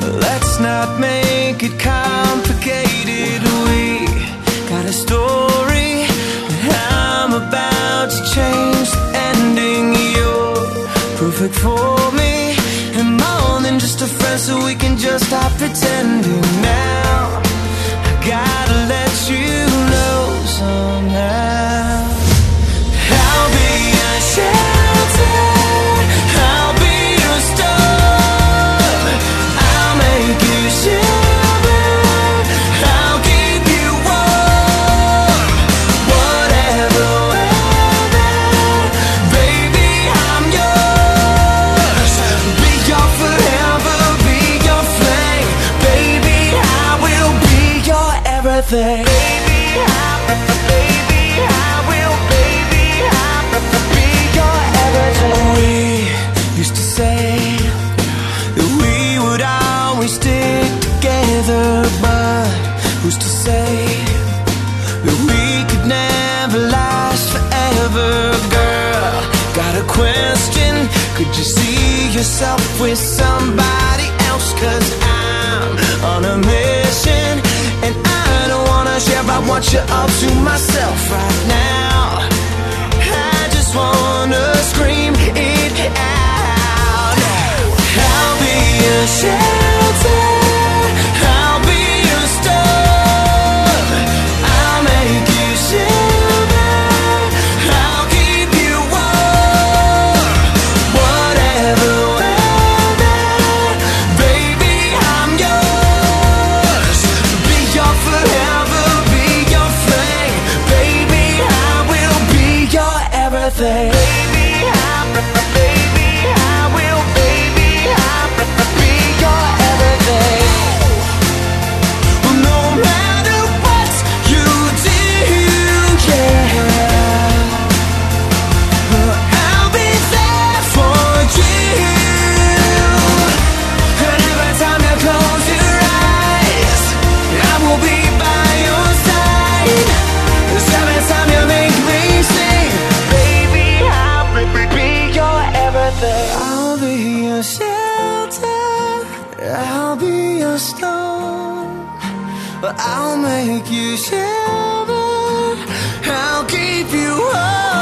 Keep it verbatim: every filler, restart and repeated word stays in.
Let's not make it complicated. We got a story that I'm about to change the ending. You're perfect for me, and more than just a friend, so we can just stop pretending now. I gotta let you know somehow. I'll be your shelter, I'll be your storm, I'll make you shiver, I'll keep you warm. Whatever weather, baby, I'm yours. Be your forever, be your flame, baby, I will be your everything. Baby, I, baby, I will, baby, I be your everything. We used to say that we would always stick together, but who's to say that we could never last forever? Girl, got a question, could you see yourself with somebody else? Cause I'm on a mission, and I don't wanna share, I want you all to myself right now. I just wanna scream it out. I'll be your shelter, I'll be your storm, I'll make you shiver, I'll keep you warm. Whatever weather, baby, I'm yours. Be your forever, be your flame, baby, I will be your everything. Baby, I, baby, I will, baby, I be your everything. Well, no matter what you do, yeah, I'll be there for you. And every time you close your eyes, I will be by your side. Cause every time you make me sing, baby, I'll be your everything. I'll be your shelter, I'll be your storm, I'll make you shiver, I'll keep you warm.